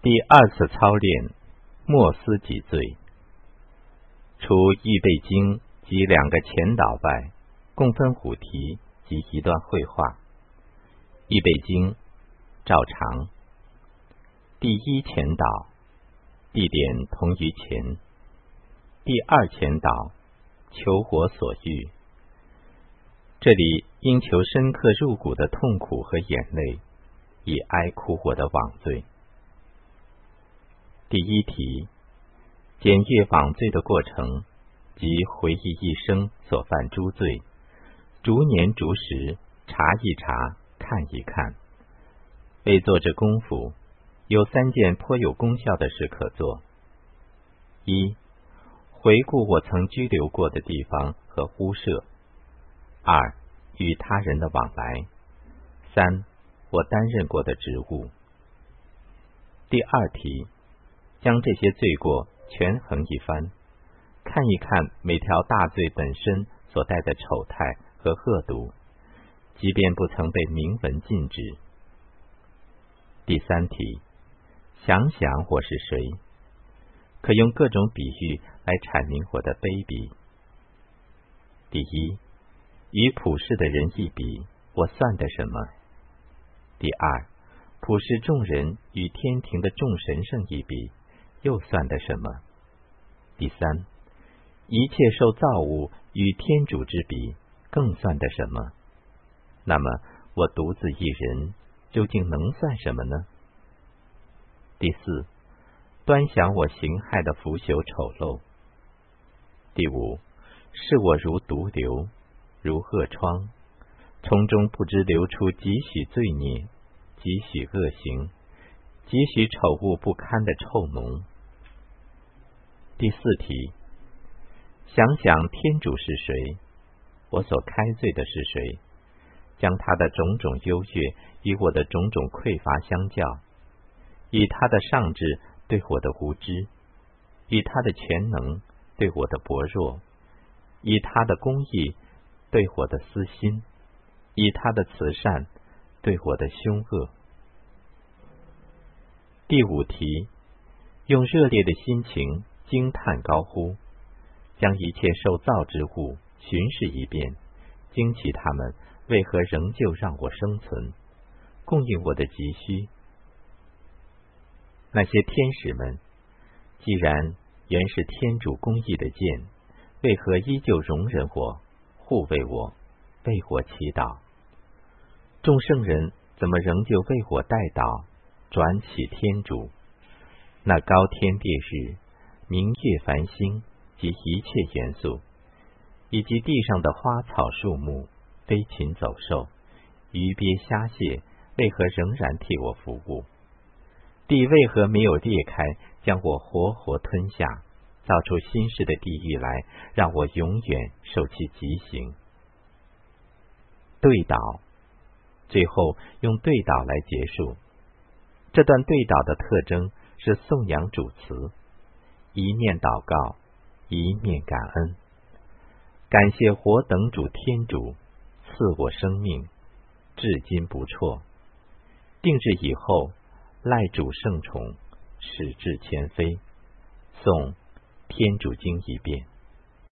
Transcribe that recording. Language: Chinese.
第2次操练，莫思己罪。除预备经及2个前导外，共分5题及1段绘画。预备经照常。第1前导，地点同于前。第2前导，求我所欲。这里应求深刻入骨的痛苦和眼泪，以哀哭我的枉罪。第1题，检阅枉罪的过程，即回忆一生所犯诸罪，逐年逐时查一查，看一看。为做这功夫，有3件颇有功效的事可做。1. 回顾我曾居留过的地方和屋舍。2. 与他人的往来。3. 我担任过的职务。第2题，将这些罪过权衡一番，看一看每条大罪本身所带的丑态和恶毒，即便不曾被明文禁止。第3题，想想我是谁，可用各种比喻来阐明我的卑鄙。第1，与普世的人一比，我算得什么？第2，普世众人与天庭的众神圣一比，又算得什么？第3，一切受造物与天主之比，更算得什么？那么我独自一人，究竟能算什么呢？第4，端详我形骸的腐朽丑陋。第5，视我如毒瘤，如恶疮，从中不知流出几许罪孽，几许恶行，几许丑恶不堪的臭脓。第4题，想想天主是谁，我所开罪的是谁，将他的种种优越与我的种种匮乏相较，以他的上智对我的无知，以他的全能对我的薄弱，以他的公义对我的私心，以他的慈善对我的凶恶。第5题，用热烈的心情惊叹高呼，将一切受造之物巡视一遍，惊奇他们为何仍旧让我生存，供应我的急需。那些天使们，既然原是天主公义的剑，为何依旧容忍我，护卫我，为我祈祷？众圣人怎么仍旧为我代祷，转起天主？那高天烈日，明月繁星及一切元素，以及地上的花草树木、飞禽走兽、鱼鳖虾蟹，为何仍然替我服务？地为何没有裂开，将我活活吞下，造出新式的地狱来，让我永远受其极刑？对祷，最后用对祷来结束。这段对祷的特征是颂扬主词，一面祷告，一面感恩，感谢活等主天主赐我生命，至今不辍。定制以后，赖主圣宠，使至前非。诵天主经一遍。